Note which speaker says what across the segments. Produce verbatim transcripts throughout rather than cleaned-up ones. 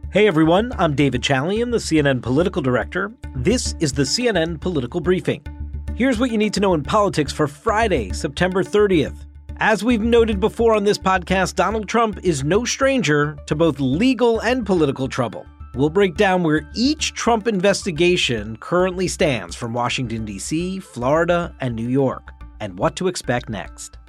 Speaker 1: Hey everyone, I'm David Chalian, the C N N political director. This is the C N N Political Briefing. Here's what you need to know in politics for Friday, September thirtieth. As we've noted before on this podcast, Donald Trump is no stranger to both legal and political trouble. We'll break down where each Trump investigation currently stands from Washington, D C, Florida, and New York, and what to expect next.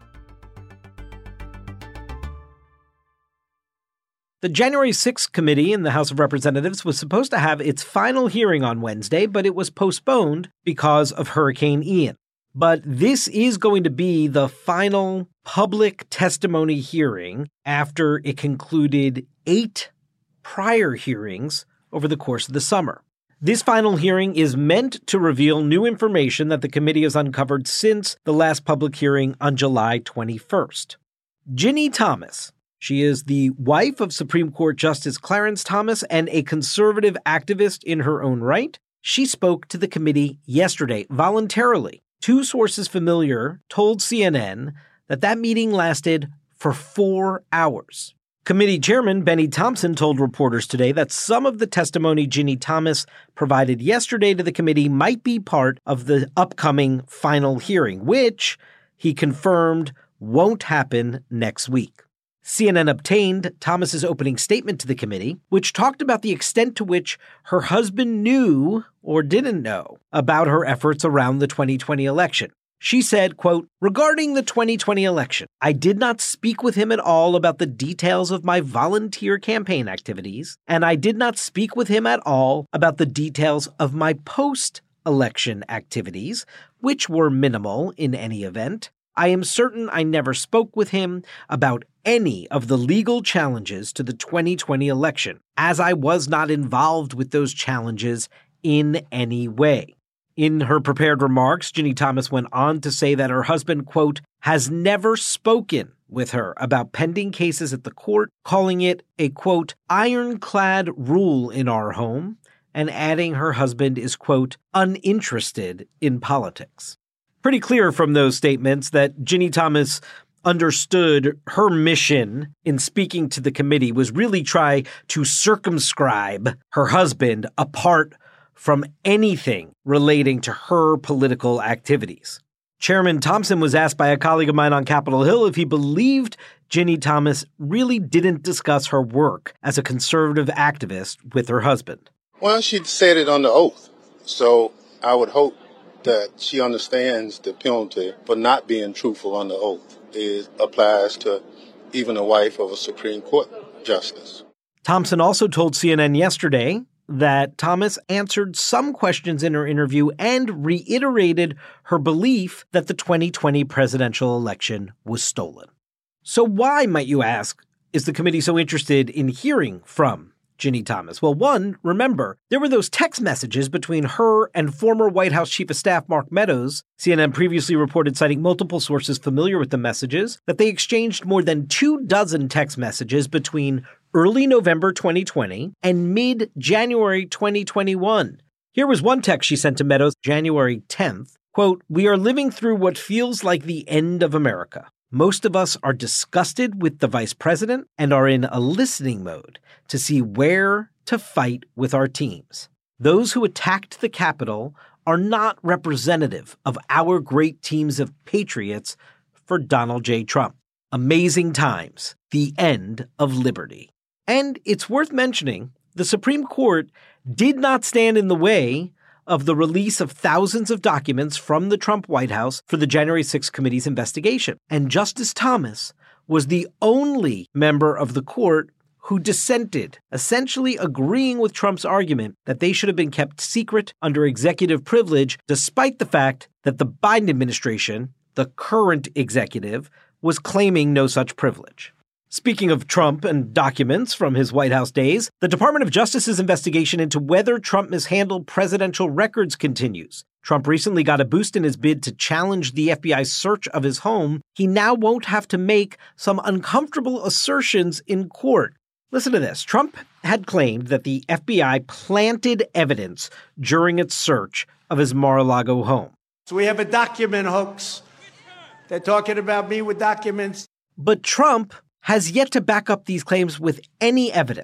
Speaker 1: The January sixth committee in the House of Representatives was supposed to have its final hearing on Wednesday, but it was postponed because of Hurricane Ian. But this is going to be the final public testimony hearing after it concluded eight prior hearings over the course of the summer. This final hearing is meant to reveal new information that the committee has uncovered since the last public hearing on July twenty-first. Ginny Thomas. She is the wife of Supreme Court Justice Clarence Thomas and a conservative activist in her own right. She spoke to the committee yesterday voluntarily. Two sources familiar told C N N that that meeting lasted for four hours. Committee Chairman Benny Thompson told reporters today that some of the testimony Ginny Thomas provided yesterday to the committee might be part of the upcoming final hearing, which he confirmed won't happen next week. C N N obtained Thomas's opening statement to the committee, which talked about the extent to which her husband knew or didn't know about her efforts around the twenty twenty election. She said, quote, "Regarding the twenty twenty election, I did not speak with him at all about the details of my volunteer campaign activities, and I did not speak with him at all about the details of my post-election activities, which were minimal in any event. I am certain I never spoke with him about any of the legal challenges to the twenty twenty election, as I was not involved with those challenges in any way." In her prepared remarks, Ginny Thomas went on to say that her husband, quote, "has never spoken with her about pending cases at the court, calling it a, quote, ironclad rule in our home, and adding her husband is, quote, uninterested in politics." Pretty clear from those statements that Ginny Thomas understood her mission in speaking to the committee was really try to circumscribe her husband apart from anything relating to her political activities. Chairman Thompson was asked by a colleague of mine on Capitol Hill if he believed Ginny Thomas really didn't discuss her work as a conservative activist with her husband.
Speaker 2: Well, she said it on the oath, so I would hope that she understands the penalty for not being truthful on the oath. It applies to even the wife of a Supreme Court justice.
Speaker 1: Thompson also told C N N yesterday that Thomas answered some questions in her interview and reiterated her belief that the twenty twenty presidential election was stolen. So why, might you ask, is the committee so interested in hearing from Ginny Thomas? Well, one, remember, there were those text messages between her and former White House Chief of Staff Mark Meadows. C N N previously reported, citing multiple sources familiar with the messages, that they exchanged more than two dozen text messages between early November twenty twenty and mid-January twenty twenty-one. Here was one text she sent to Meadows January tenth, quote, "We are living through what feels like the end of America. Most of us are disgusted with the vice president and are in a listening mode to see where to fight with our teams. Those who attacked the Capitol are not representative of our great teams of patriots for Donald J. Trump. Amazing times. The end of liberty." And it's worth mentioning, the Supreme Court did not stand in the way of the release of thousands of documents from the Trump White House for the January sixth committee's investigation. And Justice Thomas was the only member of the court who dissented, essentially agreeing with Trump's argument that they should have been kept secret under executive privilege, despite the fact that the Biden administration, the current executive, was claiming no such privilege. Speaking of Trump and documents from his White House days, the Department of Justice's investigation into whether Trump mishandled presidential records continues. Trump recently got a boost in his bid to challenge the F B I's search of his home. He now won't have to make some uncomfortable assertions in court. Listen to this. Trump had claimed that the F B I planted evidence during its search of his Mar-a-Lago home.
Speaker 3: So we have a document hoax. They're talking about me with documents.
Speaker 1: But Trump has yet to back up these claims with any evidence.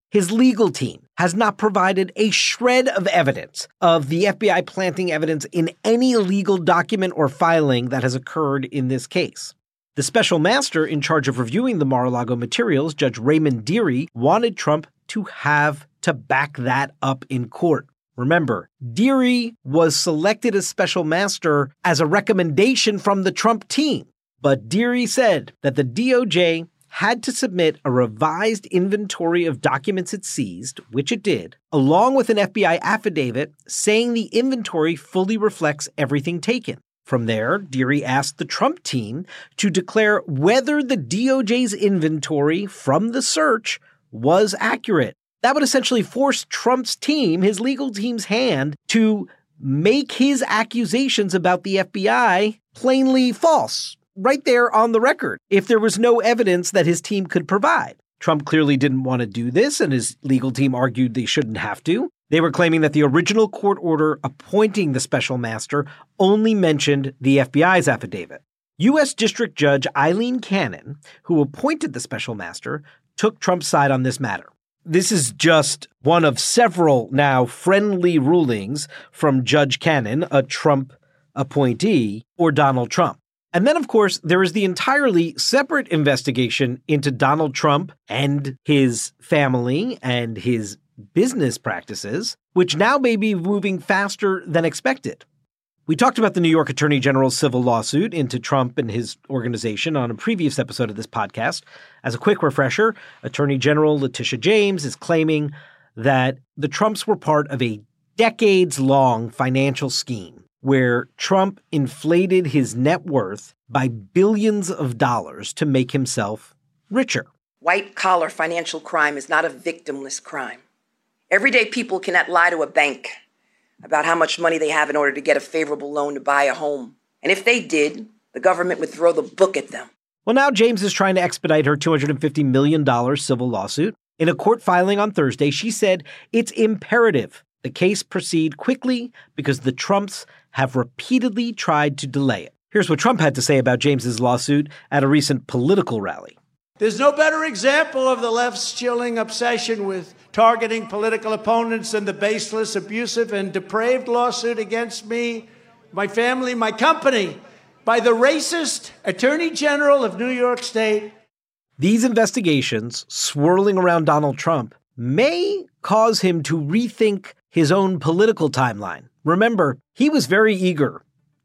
Speaker 1: His legal team has not provided a shred of evidence of the F B I planting evidence in any legal document or filing that has occurred in this case. The special master in charge of reviewing the Mar-a-Lago materials, Judge Raymond Dearie, wanted Trump to have to back that up in court. Remember, Dearie was selected as special master as a recommendation from the Trump team. But Dearie said that the D O J had to submit a revised inventory of documents it seized, which it did, along with an F B I affidavit saying the inventory fully reflects everything taken. From there, Dearie asked the Trump team to declare whether the D O J's inventory from the search was accurate. That would essentially force Trump's team, his legal team's hand, to make his accusations about the F B I plainly false. Right there on the record, if there was no evidence that his team could provide. Trump clearly didn't want to do this, and his legal team argued they shouldn't have to. They were claiming that the original court order appointing the special master only mentioned the F B I's affidavit. U S District Judge Eileen Cannon, who appointed the special master, took Trump's side on this matter. This is just one of several now friendly rulings from Judge Cannon, a Trump appointee, or Donald Trump. And then, of course, there is the entirely separate investigation into Donald Trump and his family and his business practices, which now may be moving faster than expected. We talked about the New York Attorney General's civil lawsuit into Trump and his organization on a previous episode of this podcast. As a quick refresher, Attorney General Letitia James is claiming that the Trumps were part of a decades-long financial scheme where Trump inflated his net worth by billions of dollars to make himself richer.
Speaker 4: White-collar financial crime is not a victimless crime. Everyday people cannot lie to a bank about how much money they have in order to get a favorable loan to buy a home. And if they did, the government would throw the book at them.
Speaker 1: Well, now James is trying to expedite her two hundred fifty million dollars civil lawsuit. In a court filing on Thursday, she said it's imperative the case proceed quickly because the Trumps have repeatedly tried to delay it. Here's what Trump had to say about James's lawsuit at a recent political rally.
Speaker 3: There's no better example of the left's chilling obsession with targeting political opponents than the baseless, abusive, and depraved lawsuit against me, my family, my company, by the racist Attorney General of New York State.
Speaker 1: These investigations swirling around Donald Trump may cause him to rethink his own political timeline. Remember, he was very eager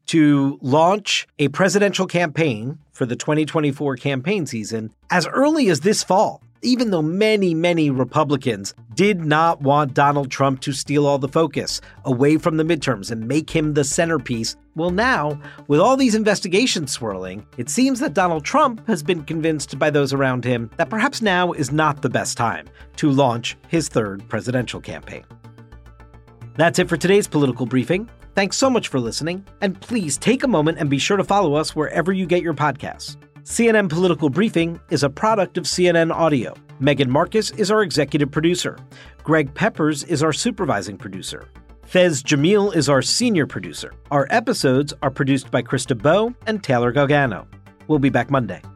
Speaker 1: to launch a presidential campaign for the twenty twenty-four campaign season as early as this fall, even though many, many Republicans did not want Donald Trump to steal all the focus away from the midterms and make him the centerpiece. Well, now, with all these investigations swirling, it seems that Donald Trump has been convinced by those around him that perhaps now is not the best time to launch his third presidential campaign. That's it for today's political briefing. Thanks so much for listening, and please take a moment and be sure to follow us wherever you get your podcasts. C N N Political Briefing is a product of C N N Audio. Megan Marcus is our executive producer. Greg Peppers is our supervising producer. Fez Jamil is our senior producer. Our episodes are produced by Krista Bowe and Taylor Galgano. We'll be back Monday.